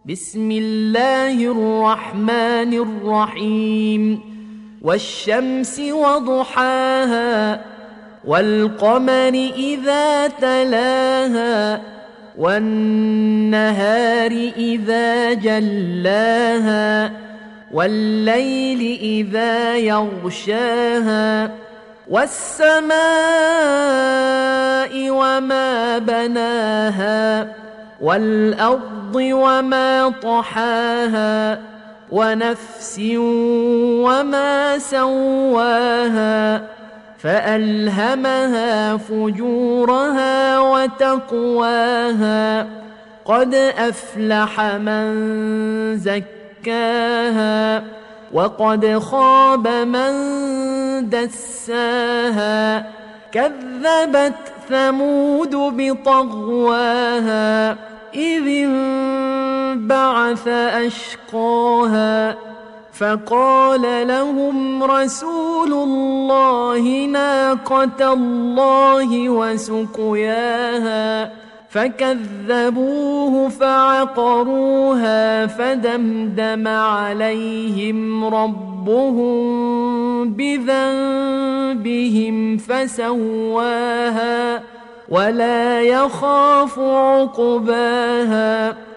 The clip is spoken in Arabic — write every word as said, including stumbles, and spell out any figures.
بسم الله الرحمن الرحيم والشمس وضحاها والقمر إذا تلاها والنهار إذا جلاها والليل إذا يغشاها والسماء وما بناها والأرض وما طحاها ونفس وما سواها فألهمها فجورها وتقواها قد أفلح من زكاها وقد خاب من دساها كذبت ثمود بطغواها إذ انبعث أشقاها فقال لهم رسول الله ناقة الله وسقياها فكذبوه فعقروها فدمدم عليهم ربهم بذنبهم فسواها ولا يخاف عقباها